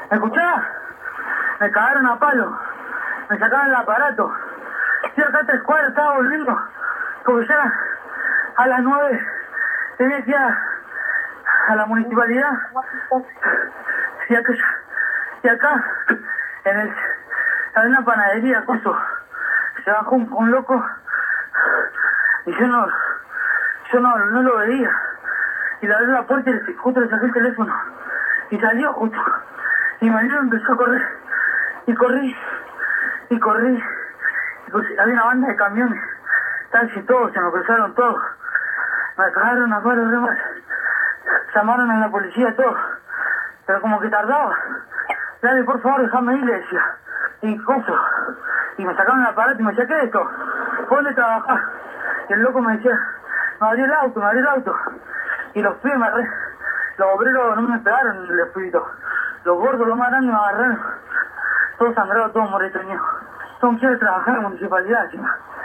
¿Me escuchás? Me cagaron a palo. Me sacaron el aparato. Estoy acá a 3 cuadras, estaba volviendo. Porque ya a las 9 tenía que ir a la municipalidad. Y acá en una panadería, coso, se bajó un loco y yo no lo veía. Y le abrí la puerta y justo le saqué el teléfono. Y salió justo. Y Manuel empezó a correr. Y corrí. Había una banda de camiones. Taxis, todos, se me cruzaron todos. Me cagaron a palo de mal. Llamaron a la policía, todo. Pero como que tardaba. Dale, por favor, déjame ir, le decía. Y coso. Y me sacaron el aparato y me decía, ¿qué es esto? ¿Dónde trabajás? Y el loco me decía, me abrió el auto. Y los pibes los obreros no me pegaron los pibitos. Los gordos, los más grandes me agarraron. Todos sangrados, todos moretoneados. Son quiero trabajar en la municipalidad, encima.